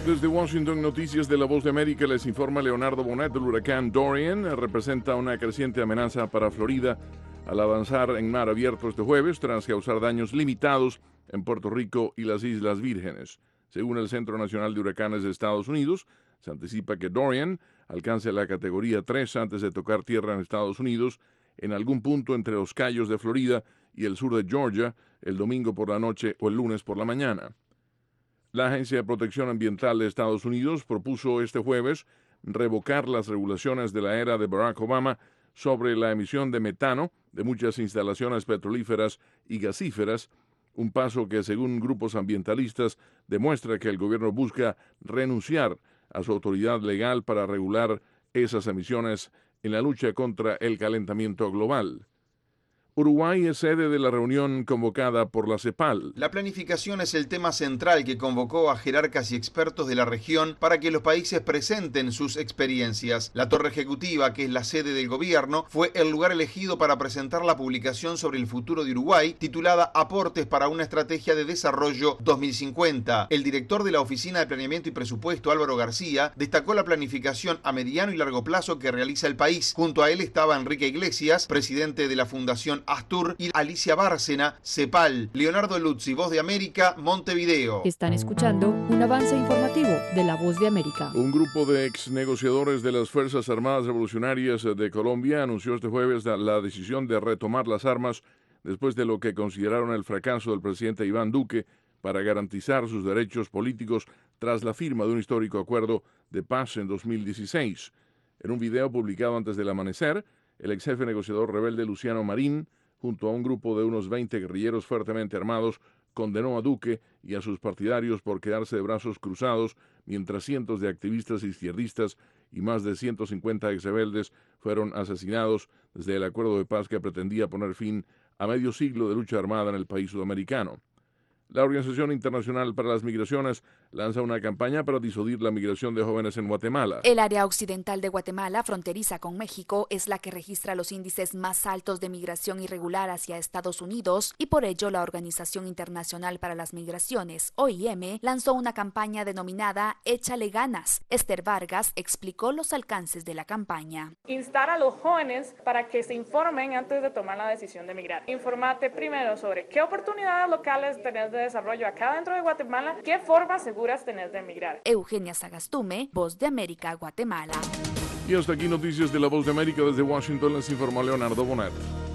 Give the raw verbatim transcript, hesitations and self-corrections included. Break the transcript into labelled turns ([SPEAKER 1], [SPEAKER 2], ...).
[SPEAKER 1] Desde Washington, Noticias de la Voz de América, les informa Leonardo Bonet. El huracán Dorian representa una creciente amenaza para Florida al avanzar en mar abierto este jueves tras causar daños limitados en Puerto Rico y las Islas Vírgenes. Según el Centro Nacional de Huracanes de Estados Unidos, se anticipa que Dorian alcance la categoría tres antes de tocar tierra en Estados Unidos en algún punto entre los Cayos de Florida y el sur de Georgia el domingo por la noche o el lunes por la mañana. La Agencia de Protección Ambiental de Estados Unidos propuso este jueves revocar las regulaciones de la era de Barack Obama sobre la emisión de metano de muchas instalaciones petrolíferas y gasíferas, un paso que, según grupos ambientalistas, demuestra que el gobierno busca renunciar a su autoridad legal para regular esas emisiones en la lucha contra el calentamiento global. Uruguay es sede de la reunión convocada por la CEPAL.
[SPEAKER 2] La planificación es el tema central que convocó a jerarcas y expertos de la región para que los países presenten sus experiencias. La Torre Ejecutiva, que es la sede del gobierno, fue el lugar elegido para presentar la publicación sobre el futuro de Uruguay, titulada Aportes para una estrategia de desarrollo dos mil cincuenta. El director de la Oficina de Planeamiento y Presupuesto, Álvaro García, destacó la planificación a mediano y largo plazo que realiza el país. Junto a él estaba Enrique Iglesias, presidente de la Fundación Astur, y Alicia Bárcena, CEPAL. Leonardo Luzzi, Voz de América, Montevideo.
[SPEAKER 3] Están escuchando un avance informativo de la Voz de América.
[SPEAKER 1] Un grupo de ex negociadores de las Fuerzas Armadas Revolucionarias de Colombia anunció este jueves la decisión de retomar las armas después de lo que consideraron el fracaso del presidente Iván Duque para garantizar sus derechos políticos tras la firma de un histórico acuerdo de paz en dos mil dieciséis. En un video publicado antes del amanecer, el ex jefe negociador rebelde Luciano Marín, junto a un grupo de unos veinte guerrilleros fuertemente armados, condenó a Duque y a sus partidarios por quedarse de brazos cruzados mientras cientos de activistas izquierdistas y más de ciento cincuenta ex rebeldes fueron asesinados desde el acuerdo de paz que pretendía poner fin a medio siglo de lucha armada en el país sudamericano. La Organización Internacional para las Migraciones lanza una campaña para disuadir la migración de jóvenes en Guatemala.
[SPEAKER 4] El área occidental de Guatemala, fronteriza con México, es la que registra los índices más altos de migración irregular hacia Estados Unidos y por ello la Organización Internacional para las Migraciones, O I M, lanzó una campaña denominada Échale Ganas. Esther Vargas explicó los alcances de la campaña.
[SPEAKER 5] Instar a los jóvenes para que se informen antes de tomar la decisión de migrar. Informate primero sobre qué oportunidades locales tenés de desarrollo acá dentro de Guatemala, qué formas seguras tenés de emigrar.
[SPEAKER 4] Eugenia Sagastume, Voz de América, Guatemala.
[SPEAKER 1] Y hasta aquí Noticias de la Voz de América. Desde Washington les informó Leonardo Bonet.